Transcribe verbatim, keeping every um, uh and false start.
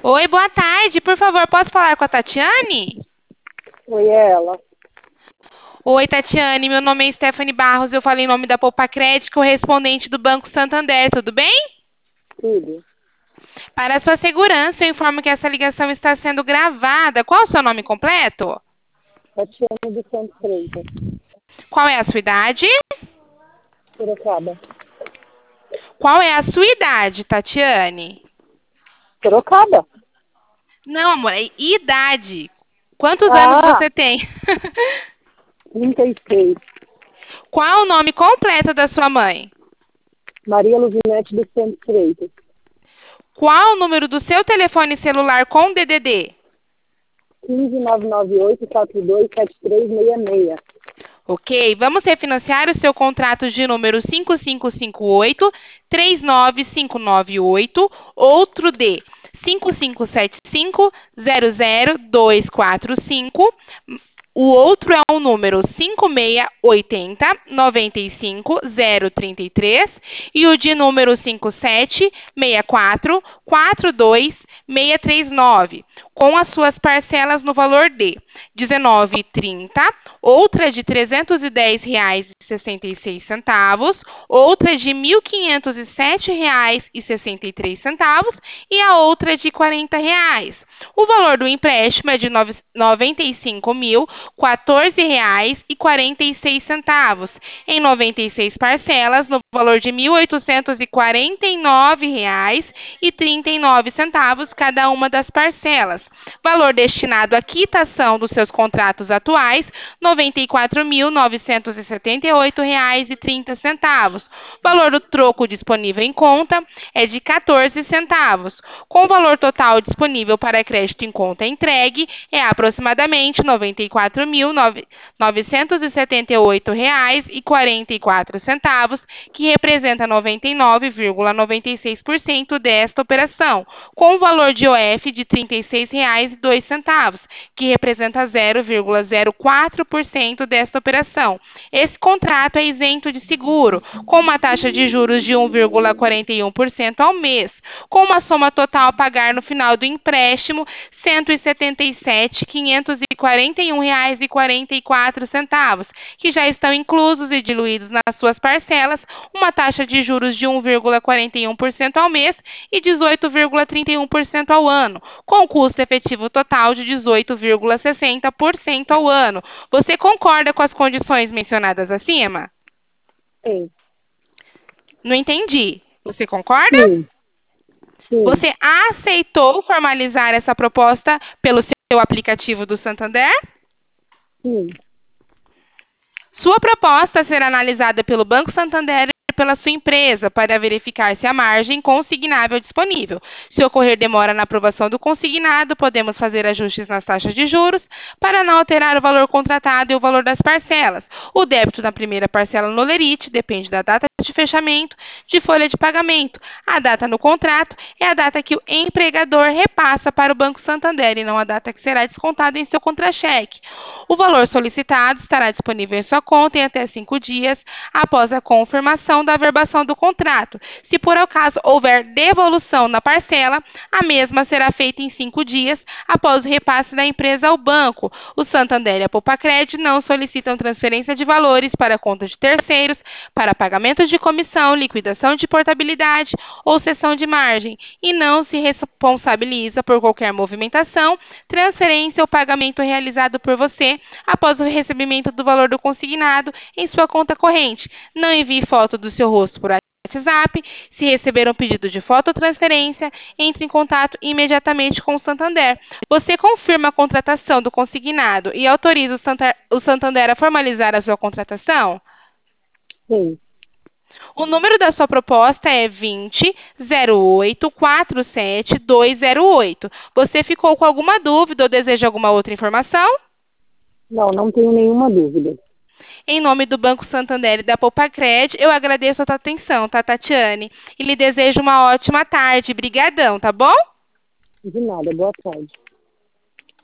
Oi, boa tarde. Por favor, posso falar com a Tatiane? Oi, é ela. Oi, Tatiane. Meu nome é Stephanie Barros. Eu falo em nome da Poupa Crédito, correspondente do Banco Santander. Tudo bem? Tudo. Para sua segurança, eu informo que essa ligação está sendo gravada. Qual o seu nome completo? Tatiana dos Santos Freitas. Qual é a sua idade? Sorocaba. Qual é a sua idade, Tatiane? Sorocaba? Não, amor, é idade. Quantos anos Ah, você tem? trinta e seis. Qual o nome completo da sua mãe? Maria Luzinete dos Santos Freitas. Qual o número do seu telefone celular com D D D? um cinco nove nove oito quatro dois sete três seis seis. Ok, vamos refinanciar o seu contrato de número cinco cinco cinco oito três nove cinco nove oito, outro D cinco cinco sete cinco zero zero dois quatro cinco. O outro é o número cinco seis oito zero nove cinco zero três três e o de número cinco sete seis quatro quatro dois seis três nove, com as suas parcelas no valor de dezenove reais e trinta centavos, outra de trezentos e dez reais e sessenta e seis centavos, outra de mil quinhentos e sete reais e sessenta e três centavos e a outra de quarenta reais. O valor do empréstimo é de noventa e cinco mil quatorze reais e quarenta e seis centavos, em noventa e seis parcelas no valor de mil oitocentos e quarenta e nove reais e trinta e nove centavos cada uma das parcelas. Valor destinado à quitação dos seus contratos atuais, noventa e quatro mil novecentos e setenta e oito reais e trinta centavos. Valor do troco disponível em conta é de quatorze centavos. Com o valor total disponível para crédito em conta entregue é aproximadamente noventa e quatro mil novecentos e setenta e oito reais e quarenta e quatro centavos, que representa noventa e nove vírgula noventa e seis por cento desta operação, com o valor de O F de trinta e seis reais e dois centavos, que representa zero vírgula zero quatro por cento desta operação. Esse contrato é isento de seguro, com uma taxa de juros de um vírgula quarenta e um por cento ao mês, com uma soma total a pagar no final do empréstimo cento e setenta e sete mil quinhentos e quarenta e um reais e quarenta e quatro centavos, que já estão inclusos e diluídos nas suas parcelas, uma taxa de juros de um vírgula quarenta e um por cento ao mês e dezoito vírgula trinta e um por cento ao ano, com custo efetivo total de dezoito vírgula sessenta por cento ao ano. Você concorda com as condições mencionadas acima? Sim. Não entendi. Você concorda? Sim. Sim. Você aceitou formalizar essa proposta pelo seu aplicativo do Santander? Sim. Sua proposta será analisada pelo Banco Santander e pela sua empresa para verificar se há margem consignável disponível. Se ocorrer demora na aprovação do consignado, podemos fazer ajustes nas taxas de juros para não alterar o valor contratado e o valor das parcelas. O débito na primeira parcela no Lerite depende da data de fechamento de folha de pagamento. A data no contrato é a data que o empregador repassa para o Banco Santander e não a data que será descontada em seu contra-cheque. O valor solicitado estará disponível em sua conta em até cinco dias após a confirmação da averbação do contrato. Se por acaso houver devolução na parcela, a mesma será feita em cinco dias após o repasse da empresa ao banco. O Santander e a Poupa-Crédito não solicitam transferência de valores para conta de terceiros, para pagamento de comissão, liquidação de portabilidade ou cessão de margem, e não se responsabiliza por qualquer movimentação, transferência ou pagamento realizado por você após o recebimento do valor do consignado em sua conta corrente. Não envie foto do seu rosto por WhatsApp. Se receber um pedido de fototransferência, entre em contato imediatamente com o Santander. Você confirma a contratação do consignado e autoriza o Santander a formalizar a sua contratação? Sim. O número da sua proposta é vinte zero oito quatro sete dois zero oito. Você ficou com alguma dúvida ou deseja alguma outra informação? Não, não tenho nenhuma dúvida. Em nome do Banco Santander e da Poupa-Crédito, eu agradeço a tua atenção, tá, Tatiane? E lhe desejo uma ótima tarde. Brigadão, tá bom? De nada. Boa tarde.